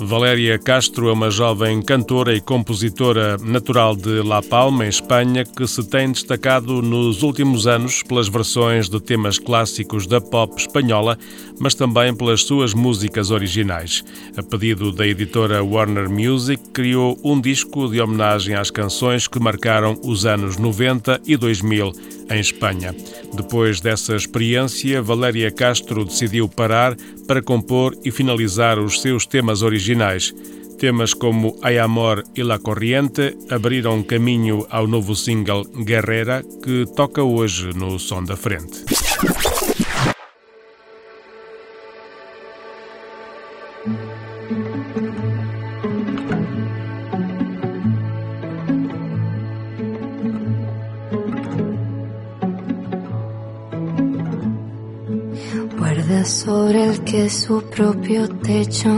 Valéria Castro é uma jovem cantora e compositora natural de La Palma, em Espanha, que se tem destacado nos últimos anos pelas versões de temas clássicos da pop espanhola, mas também pelas suas músicas originais. A pedido da editora Warner Music, criou um disco de homenagem às canções que marcaram os anos 90 e 2000 em Espanha. Depois dessa experiência, Valéria Castro decidiu parar para compor e finalizar os seus temas originais. Temas como Hay Amor e La Corriente abriram caminho ao novo single Guerrera, que toca hoje no Som da Frente. Guarda sobre el que es su propio techo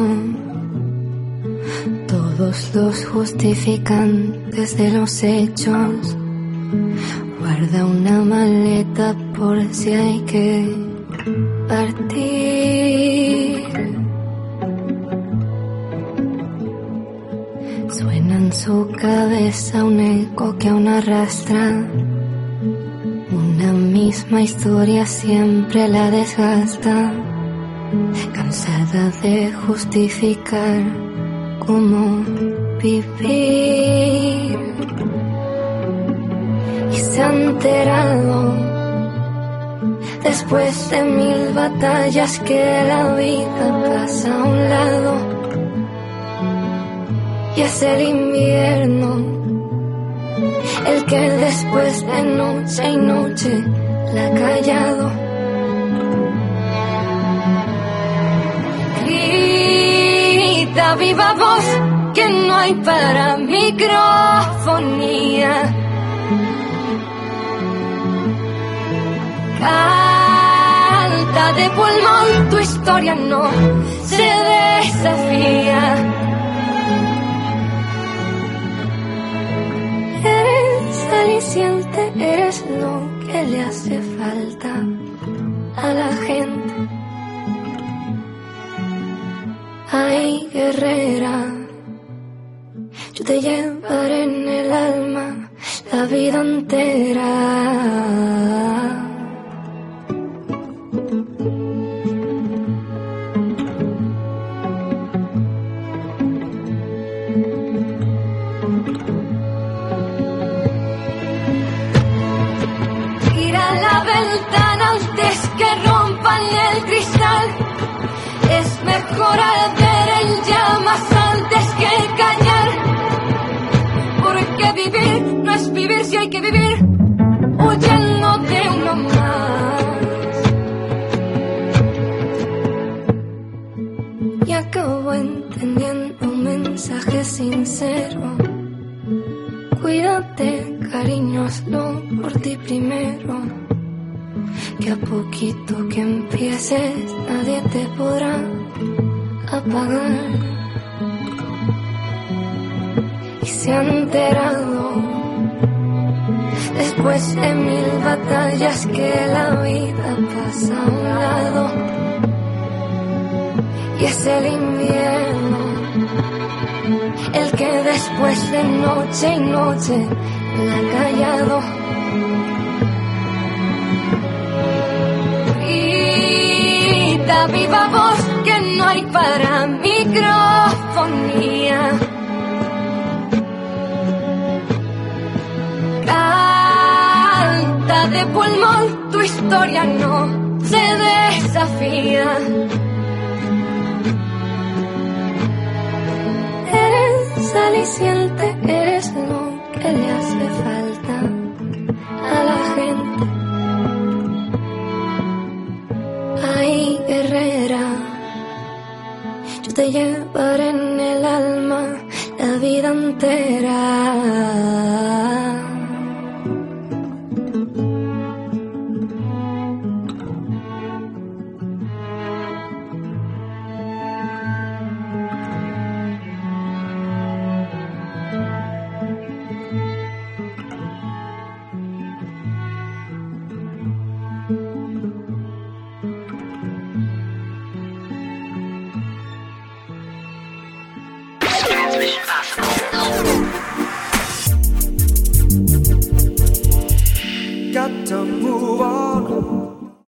todos los justificantes de los hechos. Guarda una maleta por si hay que partir. Suena en su cabeza un eco que aún arrastra. Una misma historia siempre la desgasta, cansada de justificar cómo vivir. Y se ha enterado, después de 1000 batallas, que la vida pasa a un lado. Y es el invierno el que después de noche y noche la ha callado. Grita viva voz que no hay para microfonía. Canta de pulmón, tu historia no se desafía. Aliciente, eres lo que le hace falta a la gente. Ay, guerrera, yo te llevaré en el alma la vida entera. Antes que rompan el cristal, es mejor arder en llamas antes que callar, porque vivir no es vivir si hay que vivir huyendo de uno más. Y acabo entendiendo un mensaje sincero: cuídate, cariño, hazlo por ti primero. Que a poquito que empieces nadie te podrá apagar. Y se ha enterado, después de 1000 batallas, que la vida pasa a un lado. Y es el invierno el que después de noche y noche la ha callado. Viva voz que no hay para microfonía. Canta de pulmón, tu historia no se desafía. Eres aliciente, eres lo que le hace falta a la gente. Ay, guerrera, yo te llevaré en el alma la vida entera. Mission Possible. Got to move on.